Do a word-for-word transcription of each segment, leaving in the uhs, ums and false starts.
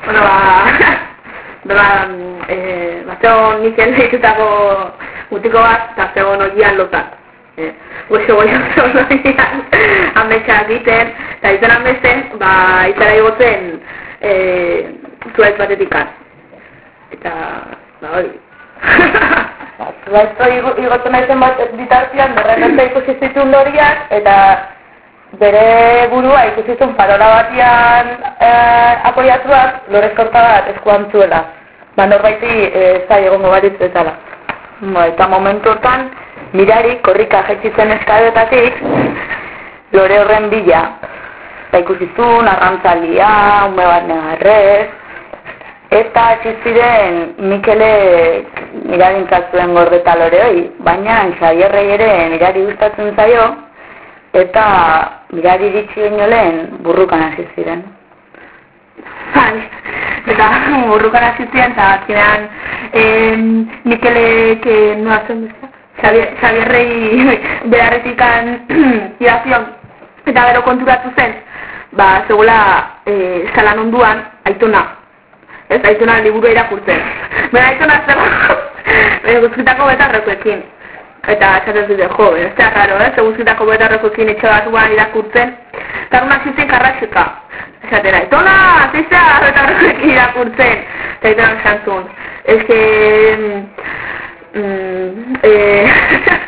Bueno, ba... Ba, eh, ba, zegoen Mikel deitutako mutiko bat, eta zegoen ogian lotan. Eh, Goxo goio zegoen ogian, ametsa egiten, eta izan amesten, ba, izara igotzen, eh, zuaitz batetikan. Eta, ba, hori. Zuaitz igotzen aizen bat bitartian, berrepente ikusi zituen loriak, eta bere burua ikusi zuen farola batian eh, apoiatuak, lorezkorta bat eskuan zuela. Ba, norbaiti ez da egongo baritz bezala. Ba, eta momentuotan, mirari korrika jetxitzen eskadetatik, lore horren bila. Eta ikusi zuen, arrantzalia, ume bat negarrez, eta txiziren Mikele miragintzazuen gordeta lore hori, baina Xabierrei ere mirari gustatzen zaio, eta mirari iritsi inolen burrukan hasi ziren. Bai, eta burrukan hasi ziren, eta azkenean Mikelek noa zen bezala, Xabierrei beharretikan idazion, eta gero konturatu zen, ba, zegoela zalan onduan aitona. Ez, aitona liburu irakurtzen. Bera aitona zer guzkitako betarrekoekin. Eta esaten zuten, jo, ez da raro, ez, guzkitako betarrekoekin etxabatuan irakurtzen. Eta hona zitzen karraxeka. Esatera, aitona, zizia betarrekoekin irakurtzen. Eta aitona esantzun. Ez que... Mm, eh...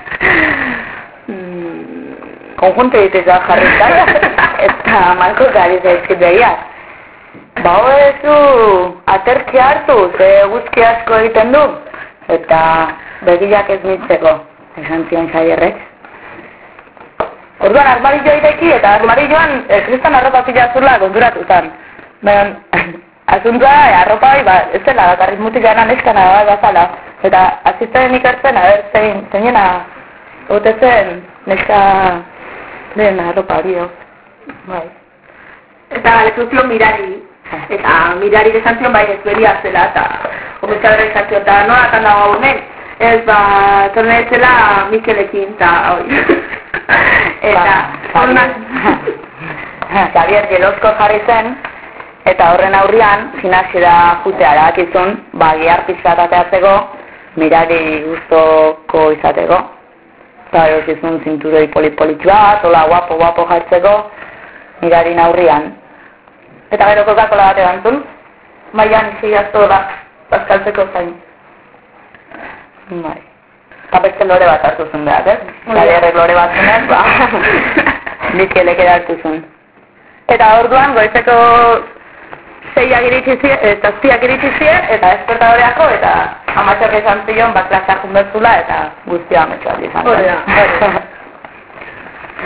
Konjunte diteza jarritzak, eta malko gari zaizkit begiak. Ba, hobezu, aterki hartu, ze guzki asko egiten du, eta begilak ez mitzeko, esan zion Xabierrek. Orduan, armarillo ireki, eta armarilloan kristan arropa pila zurla konturatu zen. Baina, asuntua, arropa bai, ba, ez dela, bakarrik mutik gana neskana bai bazala. Eta, azizten ikertzen, a ber, zein, zeinena, gote zen, neska, den arropa hori, bai. Eta galezuzio mirari. Eta mirari esan zion bai ez beria zela, eta ometxa bera esan zion, eta nola eta nago honen, ez ba, torne zela Mikelekin, eta hori. Eta, horren... Xabier gelozko jarri zen, eta horren aurrian, gimnasiera jutea erakizun, ba, gihar pixkat ateatzeko, mirari guztoko izateko. Eta erosizun zinturoi polit-politxu bat, hola guapo-guapo jartzeko, mirarin aurrian. Eta gero Coca-Cola bat erantzun, maian izigazto da, bazkaltzeko zain. Bai. Eta beste lore bat hartu zuen behar, ez? Xabierrek lore bat zunez, ba, Mikelek edartu zuen. Eta orduan, goizeko zeiak iritsi ziren, eta zazpiak iritsi ziren, eta despertadoreako, eta amatxerre izan zion, bat klasak junbetzula, eta guztia ametxoa izan. Hori da.